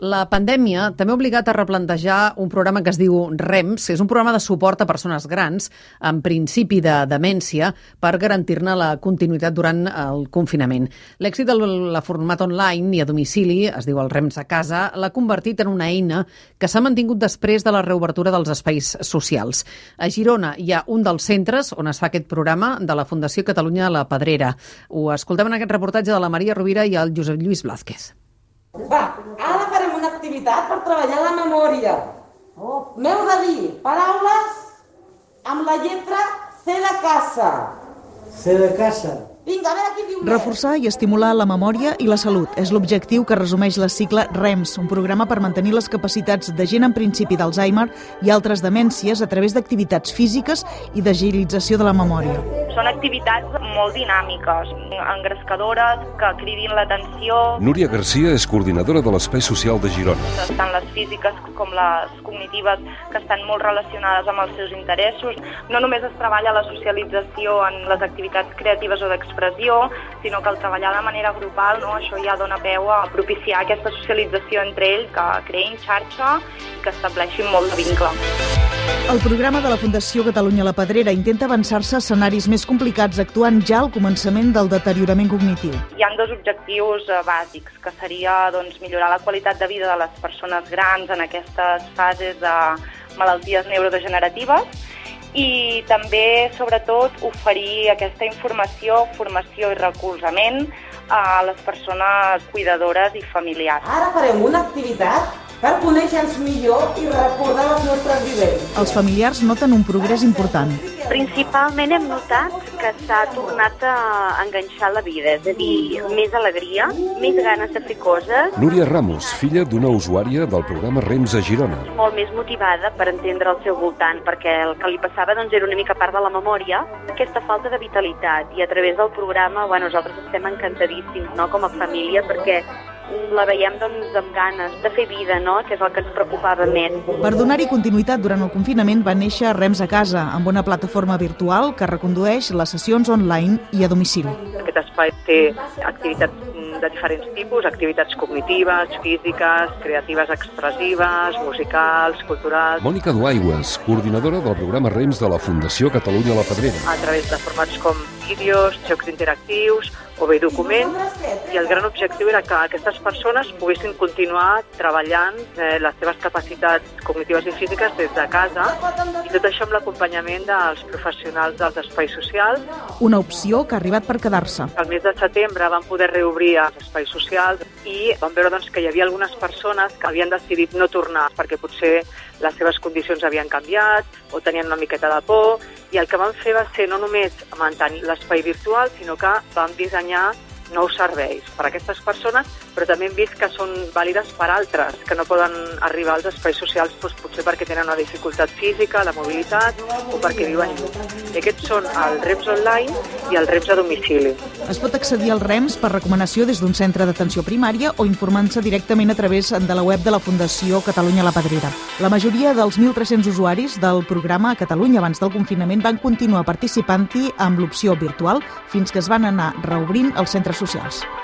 La pandèmia també ha obligat a replantejar un programa que es diu REMS, és un programa de suport a persones grans en principi de demència per garantir-ne la continuïtat durant el confinament. L'èxit de la format online i a domicili, es diu el REMS a casa, l'ha convertit en una eina que s'ha mantingut després de la reobertura dels espais socials. A Girona hi ha un dels centres on es fa aquest programa de la Fundació Catalunya La Pedrera. Ho escoltem en aquest reportatge de la Maria Rovira i el Josep Lluís Blázquez. Va, ara farem una activitat per treballar la memòria. M'heu de dir paraules amb la lletra C de casa. C de casa. Vinga, a veure qui diu més. Reforçar i estimular la memòria i la salut és l'objectiu que resumeix la sigla REMS, un programa per mantenir les capacitats de gent en principi d'Alzheimer i altres demències a través d'activitats físiques i d'agilització de la memòria. Són activitats molt dinàmiques, engrescadores, que cridin l'atenció. Núria Garcia és coordinadora de l'Espai Social de Girona. Tant les físiques com les cognitives, que estan molt relacionades amb els seus interessos. No només es treballa la socialització en les activitats creatives o d'expressió, sinó que al treballar de manera grupal, això ja dona peu a propiciar aquesta socialització entre ells, que creïn xarxa i que estableixin molt de vincle. El programa de la Fundació Catalunya La Pedrera intenta avançar-se a escenaris més complicats, actuant ja al començament del deteriorament cognitiu. Hi ha dos objectius bàsics, que seria millorar la qualitat de vida de les persones grans en aquestes fases de malalties neurodegeneratives i també, sobretot, oferir aquesta informació, formació i recolzament a les persones cuidadores i familiars. Ara farem una activitat per conèixer-nos millor i recordar les nostres vivències. Els familiars noten un progrés important. Principalment hem notat que s'ha tornat a enganxar la vida, és a dir, més alegria, més ganes de fer coses. Núria Ramos, filla d'una usuària del programa REMS a Girona. Molt més motivada per entendre el seu voltant, perquè el que li passava era una mica part de la memòria, aquesta falta de vitalitat. I a través del programa nosaltres estem encantadíssims com a família, perquè la veiem amb ganes de fer vida, que és el que ens preocupava més. Per donar-hi continuïtat durant el confinament va néixer REMS a casa, amb una plataforma virtual que recondueix les sessions online i a domicili. Aquest espai té activitats de diferents tipus, activitats cognitives, físiques, creatives expressives, musicals, culturals. Mònica Duaigües, coordinadora del programa REMS de la Fundació Catalunya La Pedrera. A través de formats com vídeos, jocs interactius o bé documents, i el gran objectiu era que aquestes persones poguessin continuar treballant les seves capacitats cognitives i físiques des de casa, i tot això amb l'acompanyament dels professionals dels espais socials. Una opció que ha arribat per quedar-se. Al mes de setembre van poder reobrir els espais socials i vam veure que hi havia algunes persones que havien decidit no tornar perquè potser les seves condicions havien canviat o tenien una miqueta de por, i el que vam fer va ser no només mantenir l'espai virtual, sinó que vam dissenyar nous serveis per a aquestes persones, però també hem vist que són vàlides per altres, que no poden arribar als espais socials potser perquè tenen una dificultat física, la mobilitat o perquè viuen lluny. I aquests són el REMS online i el REMS a domicili. Es pot accedir al REMS per recomanació des d'un centre d'atenció primària o informant-se directament a través de la web de la Fundació Catalunya La Pedrera. La majoria dels 1.300 usuaris del programa a Catalunya abans del confinament van continuar participant-hi amb l'opció virtual fins que es van anar reobrint els centres socials.